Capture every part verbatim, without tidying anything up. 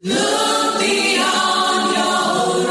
Look beyond your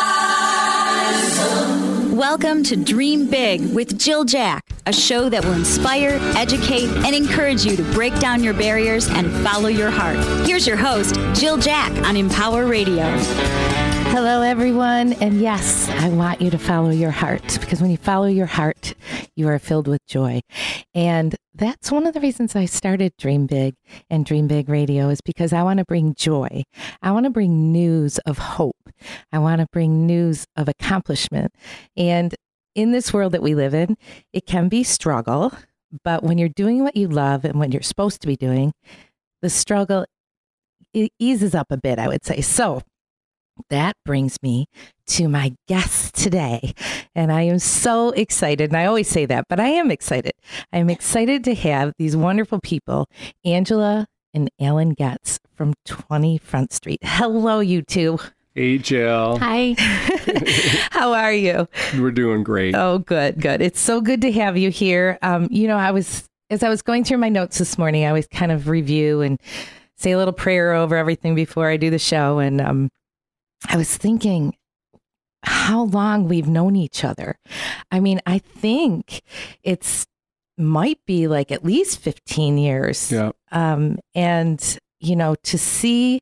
horizon. Welcome to Dream Big with Jill Jack, a show that will inspire, educate, and encourage you to break down your barriers and follow your heart. Here's your host, Jill Jack on Empower Radio. Hello, everyone. And yes, I want you to follow your heart, because when you follow your heart, you are filled with joy. And that's one of the reasons I started Dream Big and Dream Big Radio, is because I want to bring joy. I want to bring news of hope. I want to bring news of accomplishment. And in this world that we live in, it can be struggle. But when you're doing what you love and what you're supposed to be doing, the struggle it eases up a bit, I would say. So that brings me to my guest today. And I am so excited. And I always say that, but I am excited. I'm excited to have these wonderful people, Angela and Alan Getz from twenty Front Street. Hello, you two. Hey, Jill. Hi. How are you? We're doing great. Oh, good, good. It's so good to have you here. Um, you know, I was, as I was going through my notes this morning, I always kind of review and say a little prayer over everything before I do the show. And, um, I was thinking how long we've known each other. I mean, I think it's might be like at least fifteen years. Yeah. Um, and, you know, to see,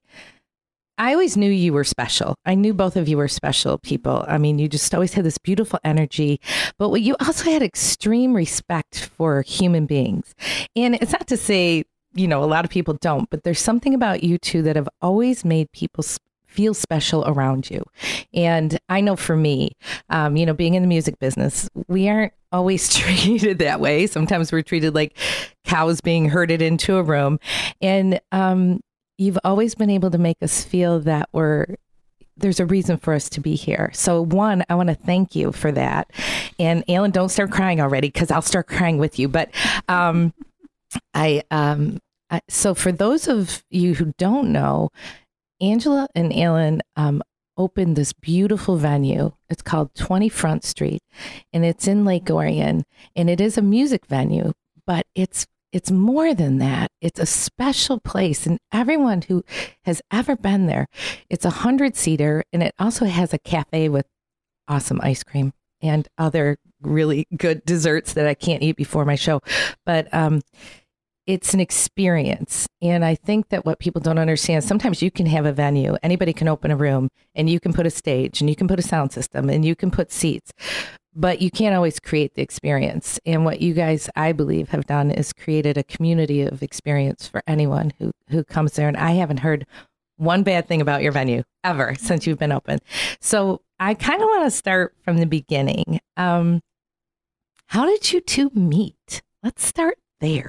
I always knew you were special. I knew both of you were special people. I mean, you just always had this beautiful energy, but what you also had extreme respect for human beings. And it's not to say, you know, a lot of people don't, but there's something about you two that have always made people sp- feel special around you. And I know for me, um, you know, being in the music business, we aren't always treated that way. Sometimes we're treated like cows being herded into a room. And um, you've always been able to make us feel that we're there's a reason for us to be here. So one, I want to thank you for that. And Alan, don't start crying already, because I'll start crying with you. But um, I, um, I, so for those of you who don't know, Angela and Alan um, opened this beautiful venue. It's called twenty Front Street, and it's in Lake Orion, and it is a music venue, but it's it's more than that. It's a special place, and everyone who has ever been there, it's a hundred-seater, and it also has a cafe with awesome ice cream and other really good desserts that I can't eat before my show. But um it's an experience. And I think that what people don't understand, sometimes you can have a venue, anybody can open a room, and you can put a stage, and you can put a sound system, and you can put seats, but you can't always create the experience. And what you guys, I believe, have done is created a community of experience for anyone who, who comes there. And I haven't heard one bad thing about your venue ever since you've been open. So I kind of want to start from the beginning. Um, how did you two meet? Let's start there.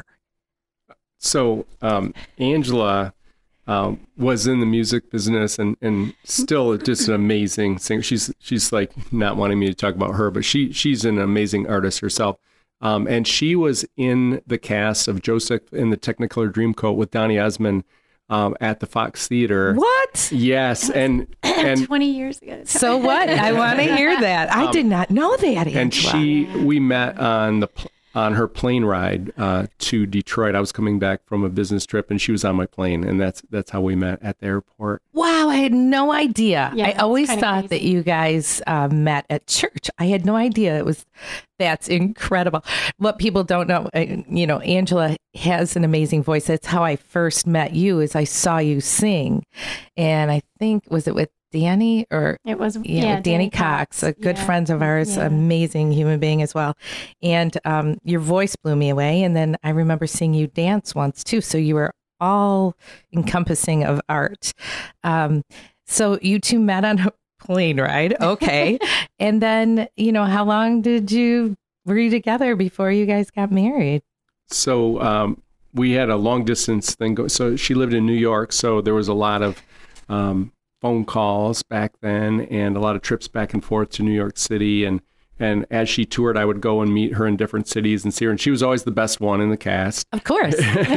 So um, Angela um, was in the music business and, and still just an amazing singer. She's she's like not wanting me to talk about her, but she she's an amazing artist herself. Um, and she was in the cast of Joseph in the Technicolor Dreamcoat with Donny Osmond um, at the Fox Theater. What? Yes, and and twenty years ago. So what? I want to hear that. I um, did not know that, Angela. And she, we met on the. on her plane ride uh, to Detroit. I was coming back from a business trip, and she was on my plane, and that's that's how we met at the airport. Wow, I had no idea. Yeah, I always thought crazy. that you guys uh, met at church. I had no idea it was. That's incredible. What people don't know, uh, you know, Angela has an amazing voice. That's how I first met you. Is I saw you sing, and I think was it with Danny or it was yeah, yeah with Danny, Danny Cox, Cox, a good yeah. friend of ours, Yeah. amazing human being as well. And um, your voice blew me away. And then I remember seeing you dance once too. So you were all encompassing of art. Um, so you two met on a plane ride, okay? And then you know, how long did you were you together before you guys got married? So um, we had a long distance thing. Go- so she lived in New York, so there was a lot of um, phone calls back then and a lot of trips back and forth to New York City. And, and as she toured, I would go and meet her in different cities and see her. And she was always the best one in the cast. Of course.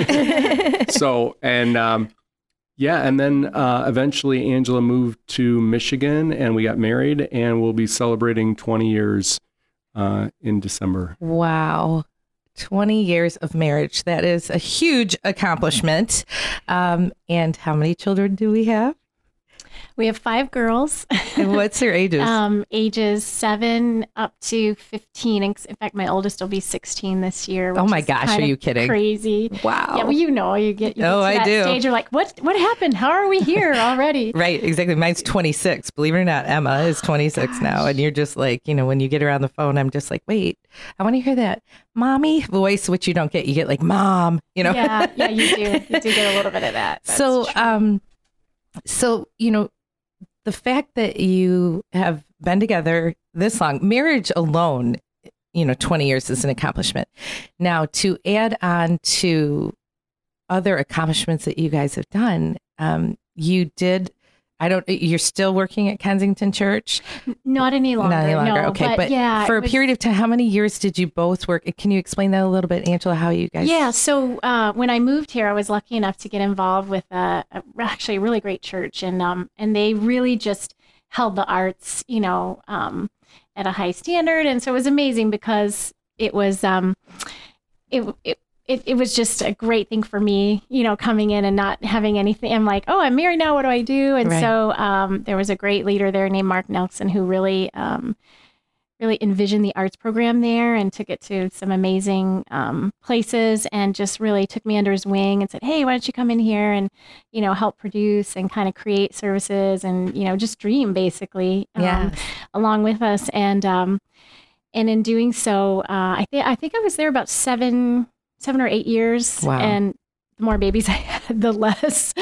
So, and um, yeah, and then uh, eventually Angela moved to Michigan and we got married, and we'll be celebrating twenty years uh, in December. Wow. twenty years of marriage. That is a huge accomplishment. Um, and how many children do we have? We have five girls. And what's their ages? um, ages seven up to fifteen. In fact, my oldest will be sixteen this year. Oh my gosh, are you kidding? Crazy. Wow. Yeah, well, you know, you get, you get oh, to I that do. stage. You're like, what, what happened? How are we here already? Right, exactly. Mine's twenty-six. Believe it or not, Emma is twenty-six oh, now. And you're just like, you know, when you get her on the phone, I'm just like, wait, I want to hear that mommy voice, which you don't get. You get like mom, you know? Yeah, yeah, you do. You do get a little bit of that. That's so, true. um, so, you know, the fact that you have been together this long, marriage alone, you know, twenty years is an accomplishment. Now, to add on to other accomplishments that you guys have done, um, you did, I don't, you're still working at Kensington Church? Not any longer. Not any longer. No, okay. But, but yeah, for a was, period of time, how many years did you both work? Can you explain that a little bit, Angela, how you guys? Yeah. So uh, when I moved here, I was lucky enough to get involved with a, a actually a really great church. And, um, and they really just held the arts, you know, um, at a high standard. And so it was amazing because it was, um, it, it, It, it was just a great thing for me, you know, coming in and not having anything. I'm like, oh, I'm married now. What do I do? And right. so um, there was a great leader there named Mark Nelson who really, um, really envisioned the arts program there and took it to some amazing um, places and just really took me under his wing and said, hey, why don't you come in here and, you know, help produce and kind of create services and, you know, just dream basically um, yes. along with us. And um, and in doing so, uh, I think I think I was there about seven. seven or eight years. Wow. And the more babies I had, the less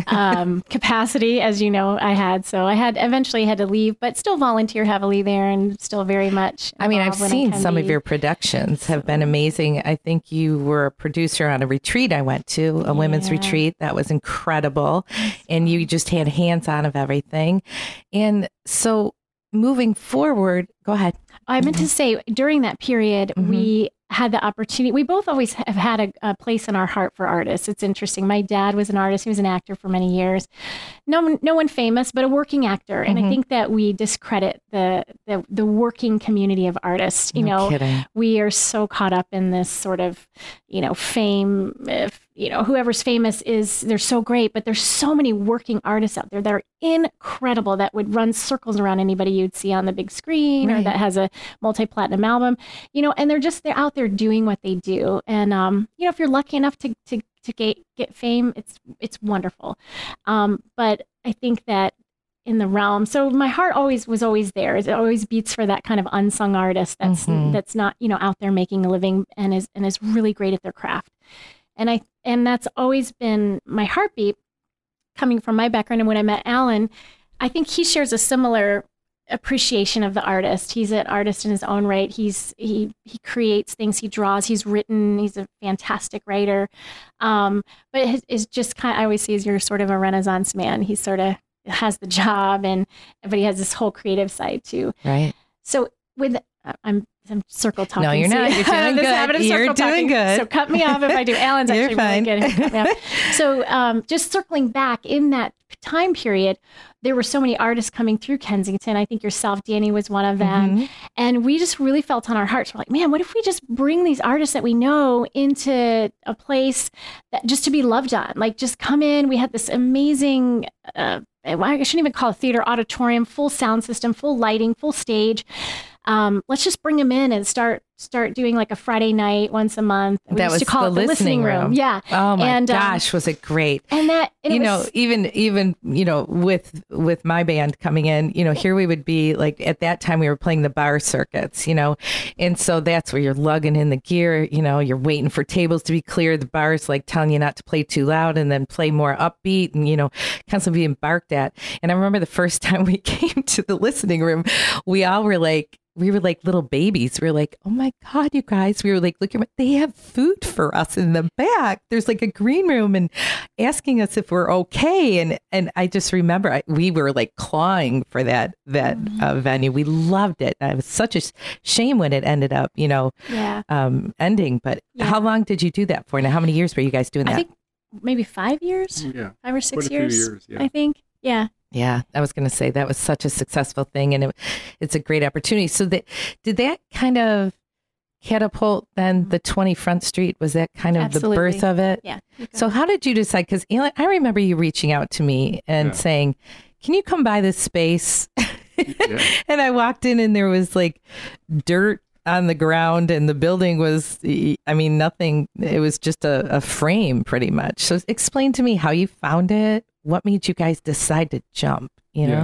um, capacity, as you know, I had. So I had eventually had to leave, but still volunteer heavily there and still very much. I mean, I've seen some be. of your productions have been amazing. I think you were a producer on a retreat I went to, a yeah. women's retreat. That was incredible. And you just had hands-on of everything. And so moving forward, go ahead. I meant mm-hmm. to say during that period, mm-hmm. we had the opportunity. We both always have had a, a place in our heart for artists. It's interesting. My dad was an artist. He was an actor for many years. No one, no one famous, but a working actor. And mm-hmm. I think that we discredit the, the the working community of artists. You no know, kidding. We are so caught up in this sort of, you know, fame. If, you know, whoever's famous is, they're so great, but there's so many working artists out there that are incredible that would run circles around anybody you'd see on the big screen right. or that has a multi-platinum album, you know, and they're just, they're out there doing what they do. And, um, you know, if you're lucky enough to, to, to get, get fame, it's, it's wonderful. Um, but I think that in the realm, so my heart always was always there. It always beats for that kind of unsung artist that's, mm-hmm. that's not, you know, out there making a living and is, and is really great at their craft. And I, and that's always been my heartbeat coming from my background. And when I met Alan, I think he shares a similar appreciation of the artist. He's an artist in his own right. He's he he creates things. He draws. He's written. He's a fantastic writer. Um, but it is just kind of, I always see as you're sort of a Renaissance man. He sort of has the job, and but he has this whole creative side too. Right. So with uh, I'm I'm circle talking. No, you're not. You're doing good. You're doing talking. good. So cut me off if I do. Alan's you're actually fine. really good. Cut me off. So um, just circling back in that time period, there were so many artists coming through Kensington. I think yourself, Danny, was one of them. Mm-hmm. And we just really felt on our hearts. We're like, man, what if we just bring these artists that we know into a place that just to be loved on? Like, just come in. We had this amazing, uh, I shouldn't even call it theater, auditorium, full sound system, full lighting, full stage. Um, let's just bring them in and start start doing like a Friday night once a month. We that used was to call the, it the listening, listening room. room. Yeah. Oh my and, gosh, um, was it great? And that and you it know, was, even even you know, with with my band coming in, you know, here we would be like at that time we were playing the bar circuits, you know, and so that's where you're lugging in the gear. You know, you're waiting for tables to be clear. The bar's like telling you not to play too loud and then play more upbeat, and you know, constantly being barked at. And I remember the first time we came to the listening room, we all were like. We were like little babies. We were like, oh my God, you guys. We were like, look, they have food for us in the back. There's like a green room and asking us if we're okay. And and I just remember I, we were like clawing for that that mm-hmm. uh, venue. We loved it. It was such a shame when it ended up, you know, yeah. um, ending. But yeah. how long did you do that for? Now, how many years were you guys doing that? I think maybe five years. Yeah. Five or six Quite a years, few years yeah. I think. Yeah. Yeah, I was going to say that was such a successful thing, and it, it's a great opportunity. So that did that kind of catapult then the twenty Front Street? Was that kind of Absolutely. the birth of it? Yeah. So how did you decide? Because I remember you reaching out to me and yeah. saying, can you come by this space? Yeah. And I walked in and there was like dirt on the ground and the building was, I mean, nothing. It was just a, a frame pretty much. So explain to me how you found it. What made you guys decide to jump, you know? Yeah.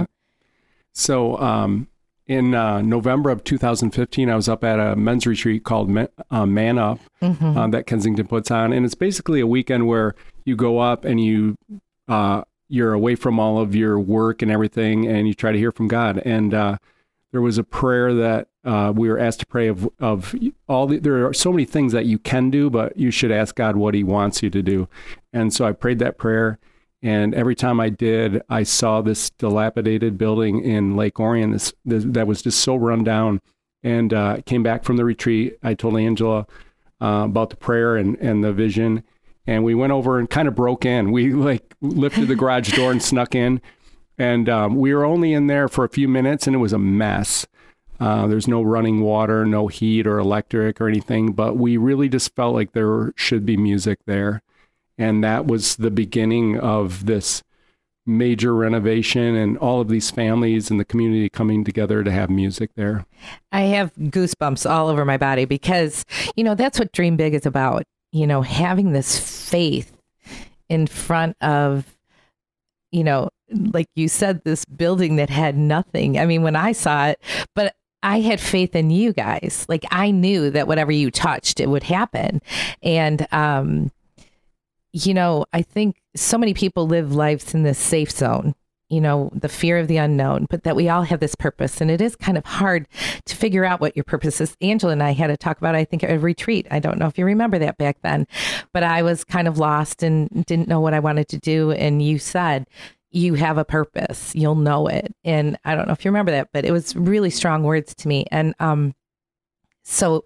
So um, in uh, November of two thousand fifteen, I was up at a men's retreat called Man, uh, Man Up mm-hmm. uh, that Kensington puts on. And it's basically a weekend where you go up and you, uh, you're away from all of your work and everything, and you try to hear from God. And uh, there was a prayer that uh, we were asked to pray of, of all the, there are so many things that you can do, but you should ask God what he wants you to do. And so I prayed that prayer. And every time I did, I saw this dilapidated building in Lake Orion this, this, that was just so run down. And uh, came back from the retreat. I told Angela uh, about the prayer and, and the vision. And we went over and kind of broke in. We like lifted the garage door and snuck in. And um, we were only in there for a few minutes and it was a mess. Uh, there's no running water, no heat or electric or anything. But we really just felt like there should be music there. And that was the beginning of this major renovation and all of these families and the community coming together to have music there. I have goosebumps all over my body because, you know, that's what Dream Big is about. You know, having this faith in front of, you know, like you said, this building that had nothing. I mean, when I saw it, but I had faith in you guys. Like I knew that whatever you touched, it would happen. And, um, you know, I think so many people live lives in this safe zone, you know, the fear of the unknown, but that we all have this purpose. And it is kind of hard to figure out what your purpose is. Angela and I had to talk about, I think, at a retreat. I don't know if you remember that back then, but I was kind of lost and didn't know what I wanted to do. And you said, you have a purpose, you'll know it. And I don't know if you remember that, but it was really strong words to me. And um, so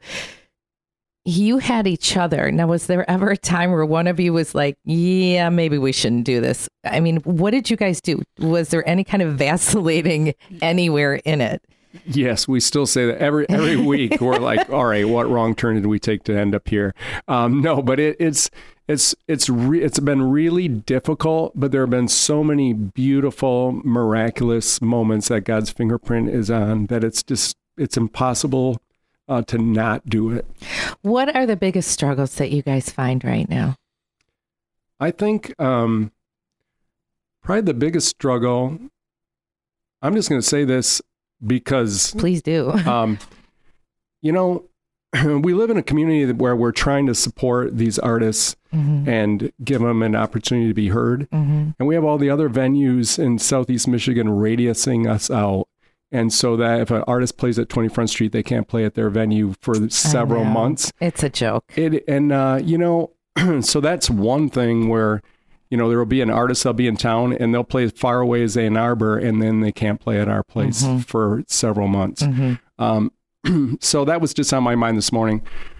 you had each other. Now, was there ever a time where one of you was like, yeah, maybe we shouldn't do this? I mean, what did you guys do? Was there any kind of vacillating anywhere in it? Yes, we still say that every every week. We're like, all right, what wrong turn did we take to end up here? Um, no, but it, it's it's it's re- it's been really difficult. But there have been so many beautiful, miraculous moments that God's fingerprint is on that it's just it's impossible uh, to not do it. What are the biggest struggles that you guys find right now? I think um, probably the biggest struggle. I'm just going to say this. Because please do. um, you know, we live in a community where we're trying to support these artists mm-hmm. and give them an opportunity to be heard. Mm-hmm. And we have all the other venues in Southeast Michigan radiusing us out. And so that if an artist plays at twenty-Front Street, they can't play at their venue for several months. It's a joke. It, and, uh, you know, so that's one thing where, you know, there will be an artist that'll be in town and they'll play as far away as Ann Arbor and then they can't play at our place mm-hmm. for several months. Mm-hmm. Um, so that was just on my mind this morning.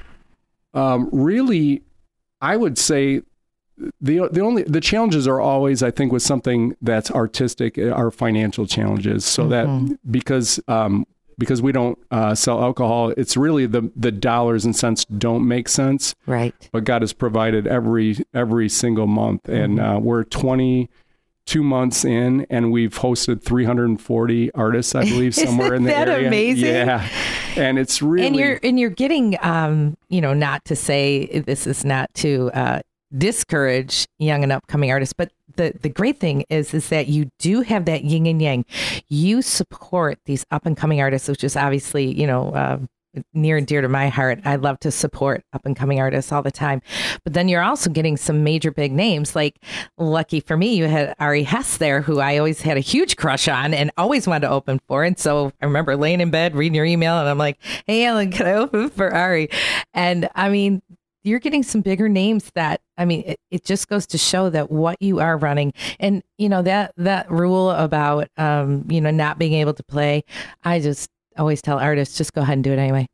Um, really, I would say the the only the challenges are always, I think, with something that's artistic, are financial challenges. So mm-hmm. that because um, because we don't uh, sell alcohol, it's really the the dollars and cents don't make sense. Right. But God has provided every every single month. And mm-hmm. uh, we're twenty-two months in and we've hosted three hundred forty artists, I believe, somewhere in the that area. Amazing? Yeah. And it's really... And you're, and you're getting, um, you know, not to say this is not to uh, discourage young and upcoming artists, but the, the great thing is, is that you do have that yin and yang. You support these up and coming artists, which is obviously, you know, uh, near and dear to my heart. I love to support up and coming artists all the time. But then you're also getting some major big names. Like, lucky for me, you had Ari Hess there, who I always had a huge crush on and always wanted to open for. And so I remember laying in bed, reading your email, and I'm like, hey, Ellen, can I open for Ari? And I mean, you're getting some bigger names that, I mean, it, it just goes to show that what you are running, and, you know, that, that rule about, um, you know, not being able to play, I just always tell artists, just go ahead and do it anyway.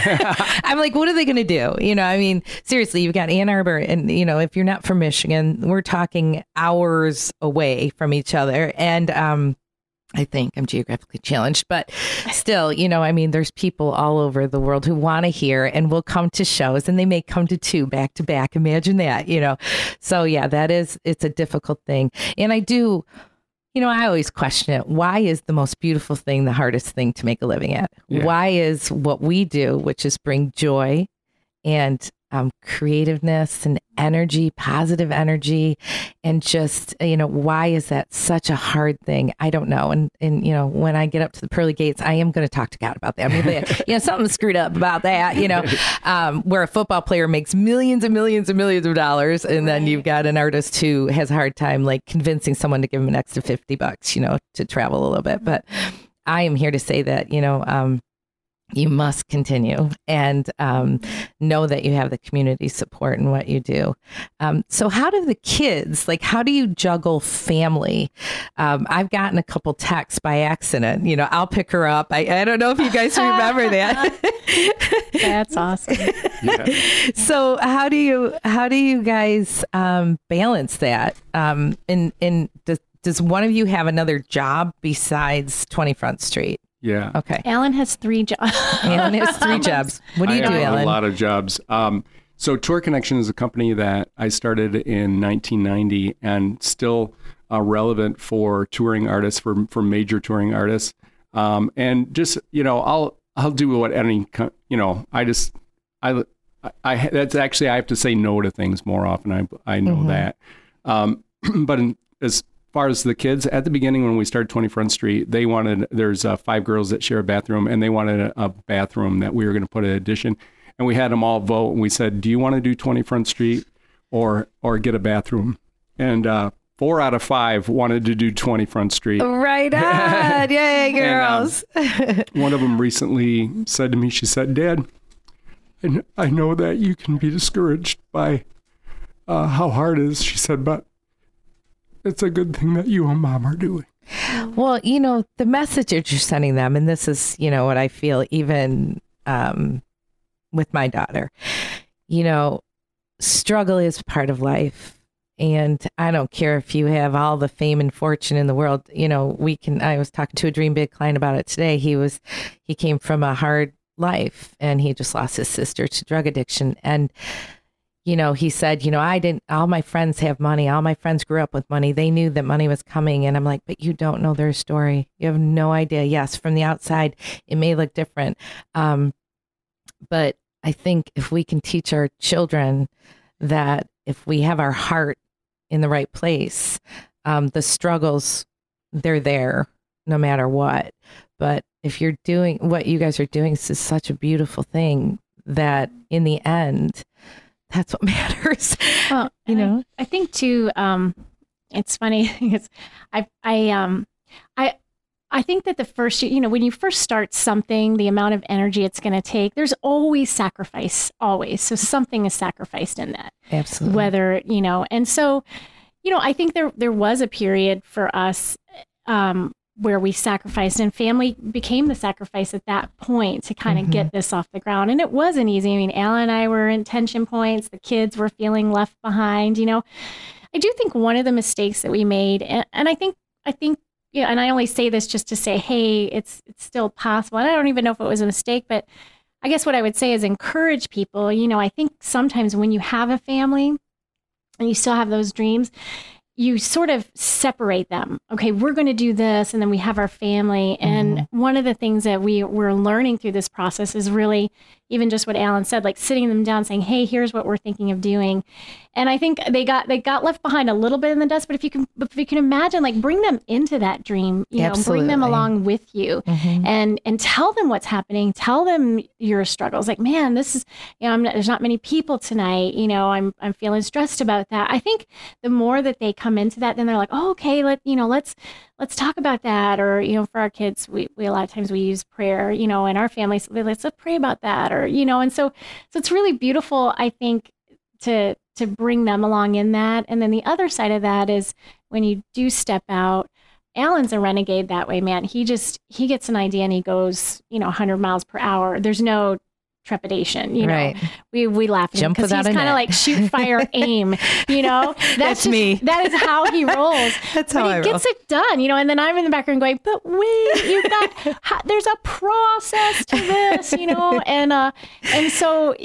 I'm like, what are they going to do? You know, I mean, seriously, you've got Ann Arbor, and, you know, if you're not from Michigan, we're talking hours away from each other. And, um, I think I'm geographically challenged, but still, you know, I mean, there's people all over the world who want to hear and will come to shows, and they may come to two back to back. Imagine that, you know? So yeah, that is, it's a difficult thing. And I do, You know, I always question it. Why is the most beautiful thing the hardest thing to make a living at? Yeah. Why is what we do, which is bring joy and um, creativeness and energy, positive energy, and just, you know, why is that such a hard thing? I don't know. And, and you know, when I get up to the pearly gates, I am going to talk to God about that. I mean, you know, something screwed up about that, you know, um, where a football player makes millions and millions and millions of dollars. And then Right. you've got an artist who has a hard time, like, convincing someone to give him an extra fifty bucks, you know, to travel a little bit. But I am here to say that, you know, um, you must continue and um, know that you have the community support in what you do. Um, so how do the kids, like, how do you juggle family? Um, I've gotten a couple texts by accident. You know, I'll pick her up. I, I don't know if you guys remember that. That's awesome. Yeah. So how do you, how do you guys um, balance that? Um, and, and does, does one of you have another job besides twenty Front Street? Yeah. Okay. Alan has three jobs. Alan has three jobs. What do you I do, have Alan? A lot of jobs. Um, so Tour Connection is a company that I started in nineteen ninety and still uh, relevant for touring artists, for for major touring artists. Um, and just, you know, I'll I'll do what any, co- you know, I just, I, I, I that's actually, I have to say no to things more often. I, I know Mhm. that. Um, but in, as far as the kids, at the beginning when we started twenty Front Street, they wanted, there's uh, five girls that share a bathroom, and they wanted a, a bathroom that we were going to put an addition. And we had them all vote, and we said, do you want to do twenty Front Street or or get a bathroom? And uh, four out of five wanted to do twenty Front Street. Right on. Yay, And, um, girls. One of them recently said to me, she said, Dad, I, kn- I know that you can be discouraged by uh, how hard it is. She said, but it's a good thing that you and Mom are doing. Well, you know, the message that you're sending them, and this is, you know, what I feel even um, with my daughter, you know, struggle is part of life. And I don't care if you have all the fame and fortune in the world, you know, we can, I was talking to a Dream Big client about it today. He was, he came from a hard life and he just lost his sister to drug addiction. And you know, he said, you know, I didn't, all my friends have money. All my friends grew up with money. They knew that money was coming. And I'm like, but you don't know their story. You have no idea. Yes, from the outside, it may look different. Um, but I think if we can teach our children that if we have our heart in the right place, um, the struggles, they're there no matter what. But if you're doing what you guys are doing, this is such a beautiful thing that in the end, that's what matters. Well, you know, I, I think too. Um, it's funny because I, I, um, I, I think that the first, you know, when you first start something, the amount of energy it's going to take, there's always sacrifice, always. So something is sacrificed in that. absolutely. Whether, you know, and so, you know, I think there there was a period for us um, where we sacrificed, and family became the sacrifice at that point to kind of Mhm. get this off the ground. And it wasn't easy. I mean, Alan and I were in tension points. The kids were feeling left behind. You know, I do think one of the mistakes that we made, and, and I think, I think, you know, and I only say this just to say, hey, it's it's still possible. And I don't even know if it was a mistake, but I guess what I would say is encourage people. You know, I think sometimes when you have a family and you still have those dreams, you sort of separate them. Okay, we're going to do this, and then we have our family. And Mhm. one of the things that we we're learning through this process is really even just what Alan said, like sitting them down, saying, "Hey, here's what we're thinking of doing." And I think they got they got left behind a little bit in the dust. But if you can, if you can imagine, like bring them into that dream, you know, bring them Absolutely. along with you, Mhm. and and tell them what's happening. Tell them your struggles. Like, man, this is, you know, I'm not, there's not many people tonight. You know, I'm I'm feeling stressed about that. I think the more that they come into that, then they're like, oh, okay, let you know, let's let's talk about that. Or, you know, for our kids, we, we a lot of times we use prayer, you know, in our families, let's let's pray about that. Or, you know, and so so it's really beautiful, I think, to to bring them along in that. And then the other side of that is when you do step out. Alan's a renegade that way, man. He just he gets an idea and he goes, you know, one hundred miles per hour. There's no trepidation, you know. Right. We we laugh at him Jump because he's without a kind of net. like shoot, fire, aim. You know, that's, That's just- me. That is how he rolls. That's but how he I roll. gets it done, you know. And then I'm in the background going, "But wait, you got ha- there's a process to this, you know." And uh, and so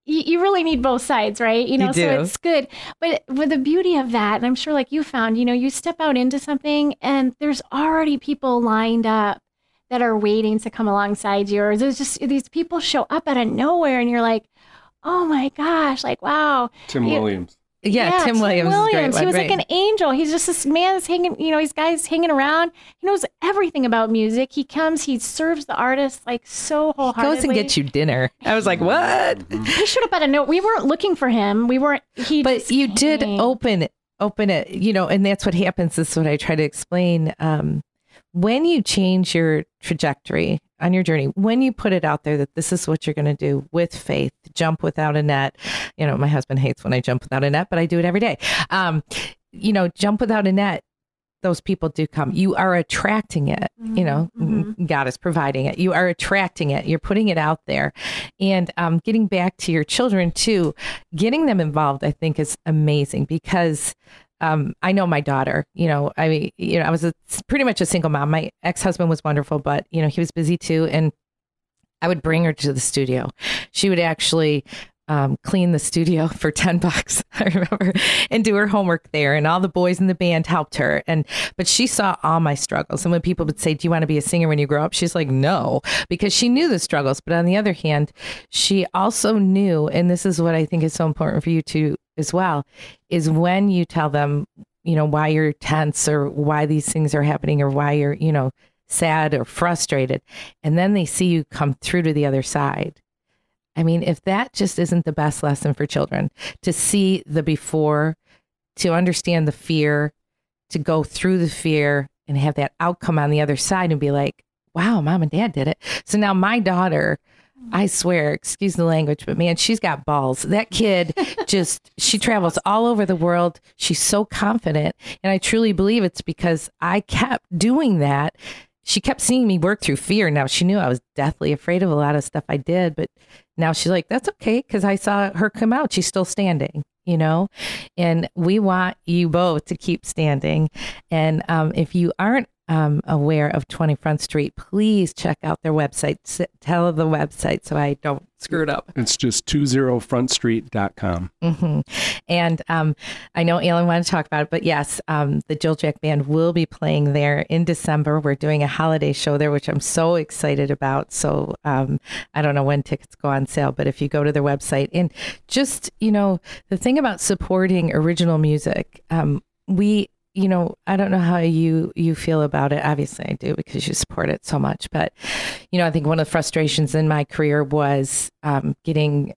you, you really need both sides, right? You know, You do. so it's good. But with the beauty of that, and I'm sure like you found, you know, you step out into something and there's already people lined up that are waiting to come alongside you. Or there's just these people show up out of nowhere and you're like, oh my gosh, like, wow. Tim You- Williams. Yeah, Tim, Tim Williams. is a great Williams. He one, was right. like an angel. He's just this man that's hanging, you know, these guys hanging around. He knows everything about music. He comes, he serves the artist like so wholeheartedly. Goes and gets you dinner. I was like, what? He showed up out of no. We weren't looking for him. We weren't. He. But just you did came. open it, open it, you know, and that's what happens. This is what I try to explain. Um, when you change your trajectory on your journey, when you put it out there that this is what you're going to do with faith, jump without a net. You know, my husband hates when I jump without a net, but I do it every day. Um, you know, jump without a net. Those people do come. You are attracting it. You know, Mhm. God is providing it. You are attracting it. You're putting it out there. And um, getting back to your children too, getting them involved, I think is amazing because um, I know my daughter, you know, I mean, you know, I was a, pretty much a single mom. My ex-husband was wonderful, but you know, he was busy too. And I would bring her to the studio. She would actually um, clean the studio for ten bucks, I remember, and do her homework there. And all the boys in the band helped her. And, but she saw all my struggles. And when people would say, do you want to be a singer when you grow up? She's like, no, because she knew the struggles. But on the other hand, she also knew, and this is what I think is so important for you to as well, is when you tell them, you know, why you're tense or why these things are happening or why you're, you know, sad or frustrated. And then they see you come through to the other side. I mean, if that just isn't the best lesson for children, to see the before, to understand the fear, to go through the fear and have that outcome on the other side and be like, wow, mom and dad did it. So now my daughter, I swear, excuse the language, but man, she's got balls. That kid just, she travels all over the world. She's so confident. And I truly believe it's because I kept doing that. She kept seeing me work through fear. Now she knew I was deathly afraid of a lot of stuff I did, but now she's like, that's okay. Cause I saw her come out. She's still standing, you know, and we want you both to keep standing. And um, if you aren't um, aware of twenty Front Street, please check out their website. S- tell the website so I don't screw it up. It's just two zero front street dot com. Mm-hmm. And um, I know Alan wanted to talk about it, but yes, um, the Jill Jack Band will be playing there in December. We're doing a holiday show there, which I'm so excited about. So um, I don't know when tickets go on sale, but if you go to their website and just, you know, the thing about supporting original music, um, we, you know, I don't know how you, you feel about it. Obviously I do because you support it so much, but you know, I think one of the frustrations in my career was um, getting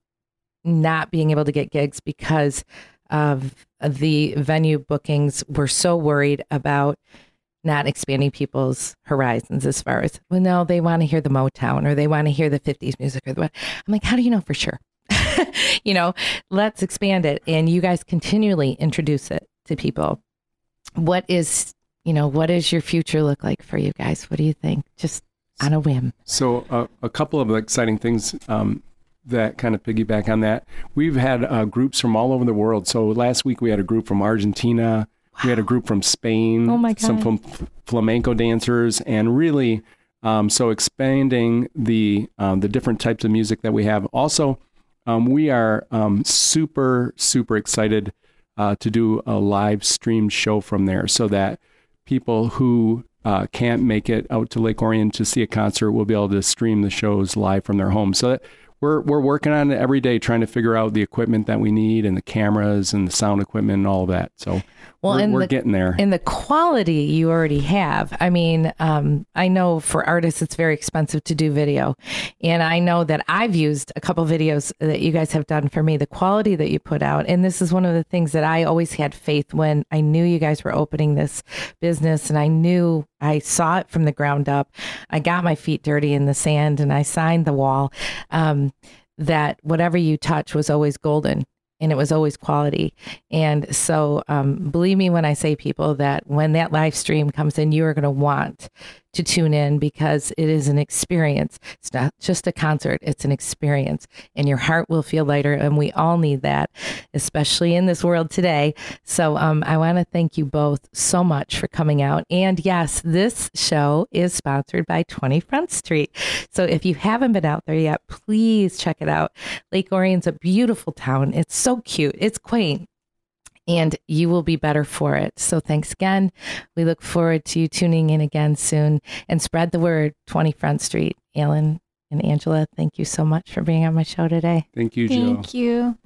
not being able to get gigs because of the venue bookings were so worried about not expanding people's horizons as far as, well, no, they want to hear the Motown or they want to hear the fifties music or the, I'm like, how do you know for sure? You know, let's expand it. And you guys continually introduce it to people. What is, you know, what does your future look like for you guys? What do you think? Just on a whim. So uh, a couple of exciting things um, that kind of piggyback on that. We've had uh, groups from all over the world. So last week we had a group from Argentina. Wow. We had a group from Spain. Oh my God. Some from flamenco dancers, and really, um, so expanding the um, the different types of music that we have. Also, um, we are um, super super excited uh, to do a live stream show from there, so that people who Uh, can't make it out to Lake Orion to see a concert will be able to stream the shows live from their home. So that we're we're working on it every day, trying to figure out the equipment that we need and the cameras and the sound equipment and all of that. So well, we're, and we're the, getting there. And the quality you already have. I mean, um, I know for artists it's very expensive to do video, and I know that I've used a couple videos that you guys have done for me. The quality that you put out, and this is one of the things that I always had faith when I knew you guys were opening this business, and I knew. I saw it from the ground up. I got my feet dirty in the sand and I signed the wall, um, that whatever you touch was always golden and it was always quality. And so um, believe me when I say, people, that when that live stream comes in, you are going to want to tune in because it is an experience. It's not just a concert, it's an experience, and your heart will feel lighter. And we all need that, especially in this world today. So um, I want to thank you both so much for coming out. And yes, this show is sponsored by twenty Front Street. So if you haven't been out there yet, please check it out. Lake Orion's a beautiful town. It's so cute. It's quaint. And you will be better for it. So thanks again. We look forward to you tuning in again soon, and spread the word. twenty Front Street. Alan and Angela, thank you so much for being on my show today. Thank you, Jill. Thank you.